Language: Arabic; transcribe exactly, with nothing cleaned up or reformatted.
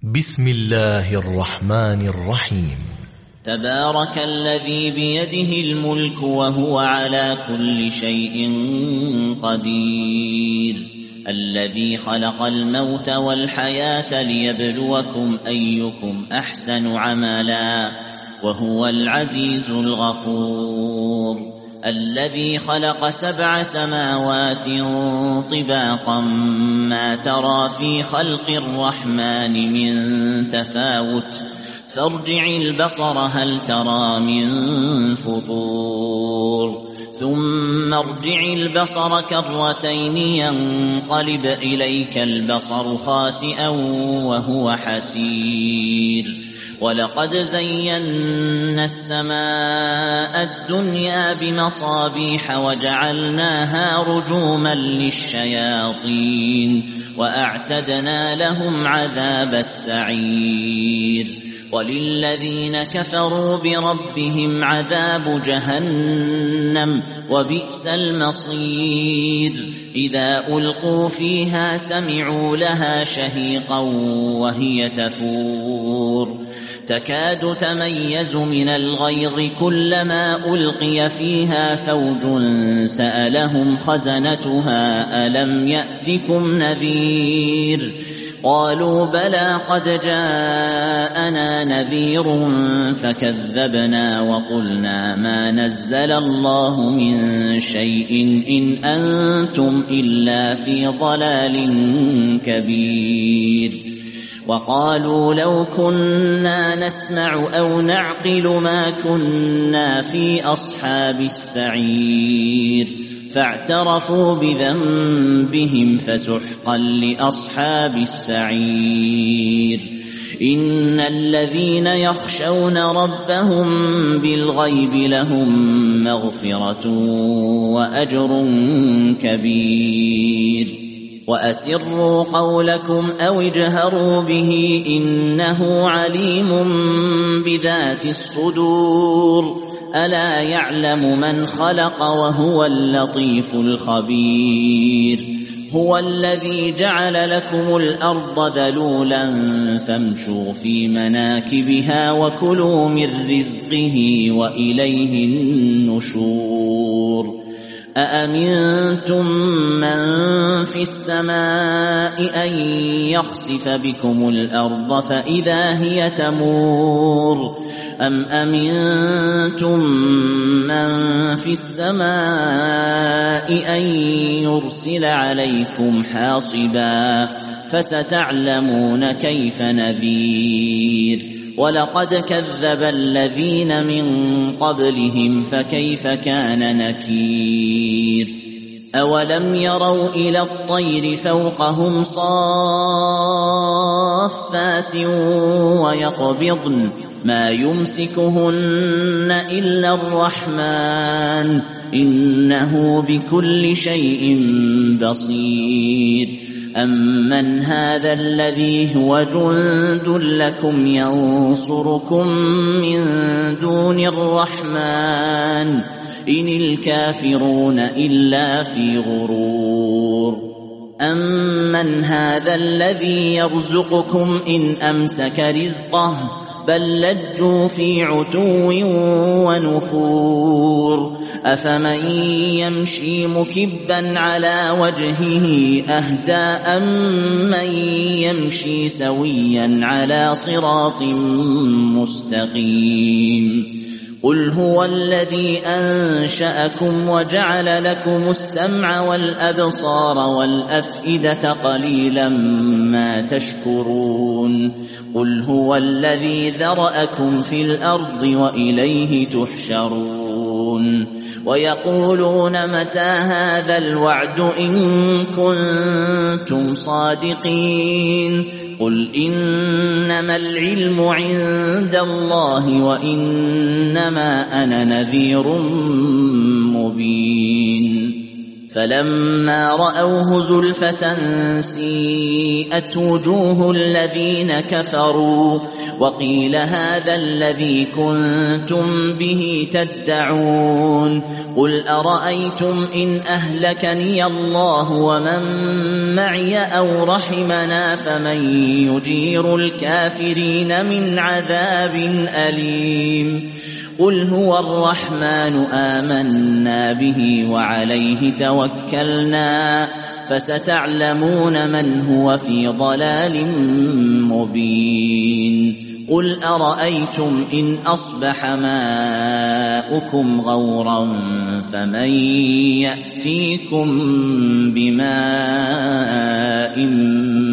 بسم الله الرحمن الرحيم. تبارك الذي بيده الملك وهو على كل شيء قدير، الذي خلق الموت والحياة ليبلوكم أيكم أحسن عملا، وهو العزيز الغفور، الذي خلق سبع سماوات طباقا ما ترى في خلق الرحمن من تفاوت، فارجع البصر هل ترى من فطور، ثم ارجع البصر كرتين ينقلب إليك البصر خاسئا وهو حسير، ولقد زينا السماء الدنيا بمصابيح وجعلناها رجوما للشياطين وأعتدنا لهم عذاب السعير، وللذين كفروا بربهم عذاب جهنم وبئس المصير، إذا ألقوا فيها سمعوا لها شهيقا وهي تفور، تكاد تميز من الغيظ كلما ألقي فيها فوج سألهم خزنتها ألم يأتكم نذير، قالوا بلى قد جاءنا نذير فكذبنا وقلنا ما نزل الله من شيء إن أنتم إلا في ضلال كبير، وقالوا لو كنا نسمع أو نعقل ما كنا في أصحاب السعير، فاعترفوا بذنبهم فسحقا لأصحاب السعير، إن الذين يخشون ربهم بالغيب لهم مغفرة وأجر كبير، وأسروا قولكم أو اجهروا به إنه عليم بذات الصدور، ألا يعلم من خلق وهو اللطيف الخبير، هو الذي جعل لكم الأرض ذلولا فامشوا في مناكبها وكلوا من رزقه وإليه النشور، أأمنتم من في السماء أن يخسف بكم الأرض فإذا هي تمور، أم أمنتم من في السماء أن يرسل عليكم حاصبا، فستعلمون كيف نذير، ولقد كذب الذين من قبلهم فكيف كان نكير، أولم يروا إلى الطير فوقهم صافات ويقبضن ما يمسكهن إلا الرحمن إنه بكل شيء بصير، أمن هذا الذي هو جند لكم ينصركم من دون الرحمن إن الكافرون إلا في غرور، أمن هذا الذي يرزقكم إن أمسك رزقه بل لجوا في عتو ونفور، أفمن يمشي مكبا على وجهه أهدى أمن يمشي سويا على صراط مستقيم، قل هو الذي أنشأكم وجعل لكم السمع والأبصار والأفئدة قليلا ما تشكرون، قل هو الذي ذرأكم في الأرض وإليه تحشرون، ويقولون متى هذا الوعد إن كنتم صادقين، قل إنما العلم عند الله وإنما أنا نذير مبين، فلما رأوه زلفة سيئت وجوه الذين كفروا وقيل هذا الذي كنتم به تدعون قل أرأيتم إن أهلكني الله ومن معي أو رحمنا فمن يجير الكافرين من عذاب أليم قل هو الرحمن آمنا به وعليه توكلنا فستعلمون من هو في ضلال مبين قل أرأيتم إن أصبح ماؤكم غورا فمن يأتيكم بماء